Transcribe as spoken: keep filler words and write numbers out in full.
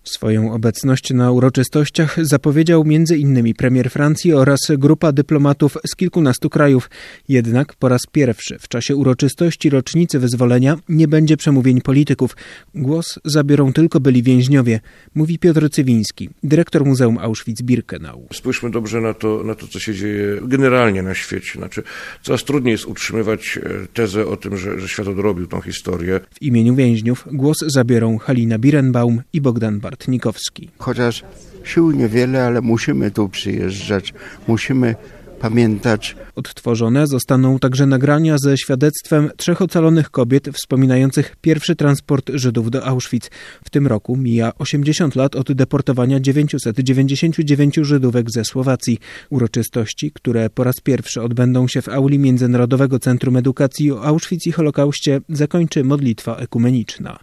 Swoją obecność na uroczystościach zapowiedział między innymi premier Francji oraz grupa dyplomatów z kilkunastu krajów. Jednak po raz pierwszy w czasie uroczystości rocznicy wyzwolenia nie będzie przemówień polityków. Głos zabiorą tylko byli więźniowie, mówi Piotr Cywiński, dyrektor Muzeum Auschwitz-Birkenau. Spójrzmy dobrze na to, na to, co się dzieje generalnie na świecie. Znaczy, coraz trudniej jest utrzymywać tezę o tym, że, że świat odrobił tą historię. W imieniu więźniów głos zabiorą Halina Birenbaum i Bogdan Bartnikowski. Chociaż sił niewiele, ale musimy tu przyjeżdżać, musimy pamiętać. Odtworzone zostaną także nagrania ze świadectwem trzech ocalonych kobiet wspominających pierwszy transport Żydów do Auschwitz. W tym roku mija osiemdziesiąt lat od deportowania dziewięciuset dziewięćdziesięciu dziewięciu Żydówek ze Słowacji. Uroczystości, które po raz pierwszy odbędą się w auli Międzynarodowego Centrum Edukacji o Auschwitz i Holokauście, zakończy modlitwa ekumeniczna.